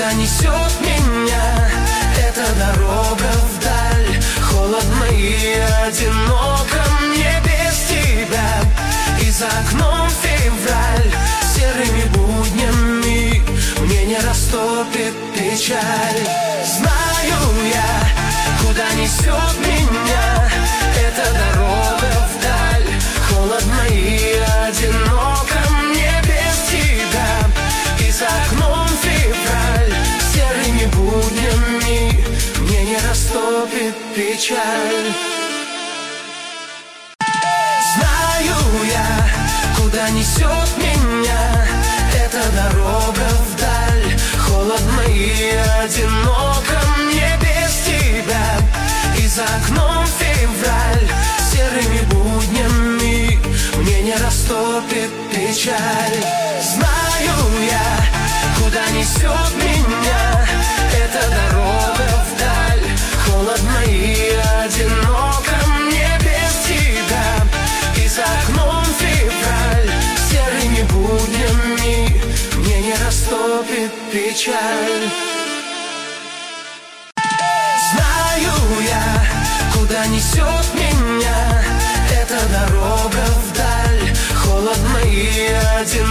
куда несет меня эта дорога вдаль. Холодно и одиноко мне без тебя, и за окном февраль. Серыми буднями мне не растопит печаль. Знаю я, куда несет меня эта дорога вдаль. Холодно и одиноко мне без тебя, и за окном февраль. Серыми буднями мне не растопит печаль. Знаю я, куда несет меня эта дорога вдаль. Холодно и одиноко мне без тебя, и за окном февраль. Серыми буднями мне не растопит печаль. Знаю я, куда несет меня эта дорога вдаль. Холодно и одиноко мне без тебя, и за окном февраль. Серыми буднями мне не растопит печаль. Знаю я, куда несет меня эта дорога вдаль. Холодно и одиноко